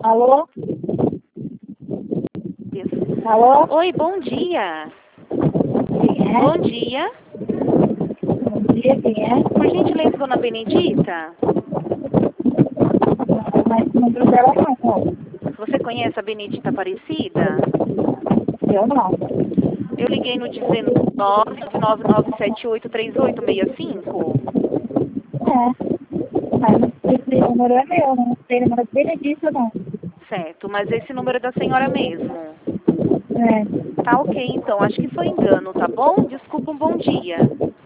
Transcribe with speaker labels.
Speaker 1: Alô?
Speaker 2: Isso.
Speaker 1: Alô?
Speaker 2: Oi, bom dia.
Speaker 1: Quem é?
Speaker 2: Bom dia.
Speaker 1: Bom dia, quem é?
Speaker 2: Por gentileza, dona Benedita?
Speaker 1: Mas o número dela não.
Speaker 2: Você conhece a Benedita Aparecida?
Speaker 1: Eu não.
Speaker 2: Eu liguei no 1999783865.
Speaker 1: Mas esse número é meu, não sei o número dele disso, não.
Speaker 2: Certo, mas esse número é da senhora mesmo.
Speaker 1: É.
Speaker 2: Tá ok, então. Acho que foi engano, tá bom? Desculpa, um bom dia.